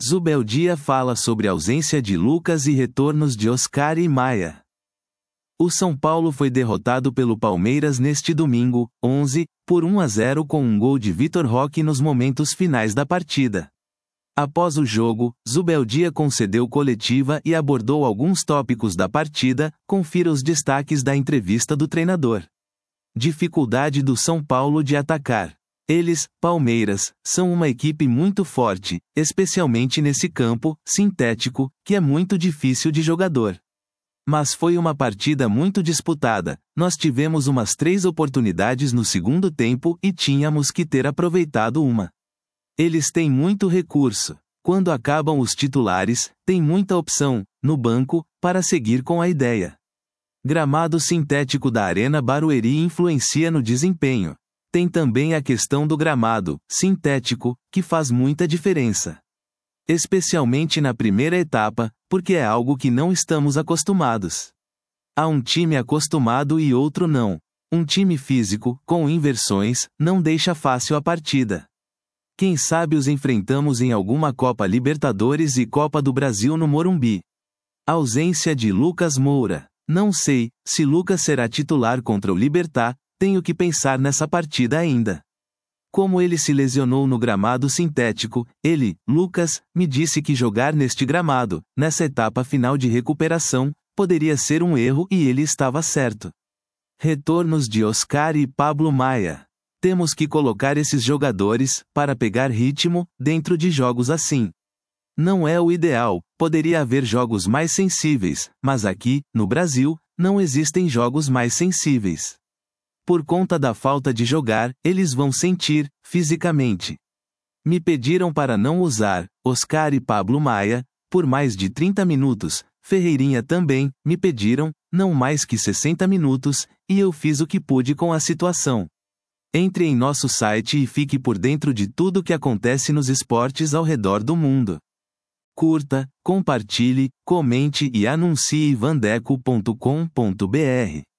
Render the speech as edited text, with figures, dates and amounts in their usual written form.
Zubeldia fala sobre a ausência de Lucas e retornos de Oscar e Maia. O São Paulo foi derrotado pelo Palmeiras neste domingo, 11, por 1-0 com um gol de Vitor Roque nos momentos finais da partida. Após o jogo, Zubeldia concedeu coletiva e abordou alguns tópicos da partida. Confira os destaques da entrevista do treinador. Dificuldade do São Paulo de atacar. Eles, Palmeiras, são uma equipe muito forte, especialmente nesse campo sintético, que é muito difícil de jogador. Mas foi uma partida muito disputada. Nós tivemos umas 3 oportunidades no segundo tempo e tínhamos que ter aproveitado uma. Eles têm muito recurso. Quando acabam os titulares, tem muita opção, no banco, para seguir com a ideia. Gramado sintético da Arena Barueri influencia no desempenho. Tem também a questão do gramado sintético, que faz muita diferença. Especialmente na primeira etapa, porque é algo que não estamos acostumados. Há um time acostumado e outro não. Um time físico, com inversões, não deixa fácil a partida. Quem sabe os enfrentamos em alguma Copa Libertadores e Copa do Brasil no Morumbi. Ausência de Lucas Moura. Não sei se Lucas será titular contra o Libertad, tenho que pensar nessa partida ainda. Como ele se lesionou no gramado sintético, ele, Lucas, me disse que jogar neste gramado, nessa etapa final de recuperação, poderia ser um erro e ele estava certo. Retornos de Oscar e Pablo Maia. Temos que colocar esses jogadores, para pegar ritmo, dentro de jogos assim. Não é o ideal, poderia haver jogos mais sensíveis, mas aqui, no Brasil, não existem jogos mais sensíveis. Por conta da falta de jogar, eles vão sentir, fisicamente. Me pediram para não usar Oscar e Pablo Maia, por mais de 30 minutos, Ferreirinha também, me pediram, não mais que 60 minutos, e eu fiz o que pude com a situação. Entre em nosso site e fique por dentro de tudo que acontece nos esportes ao redor do mundo. Curta, compartilhe, comente e anuncie vandeco.com.br.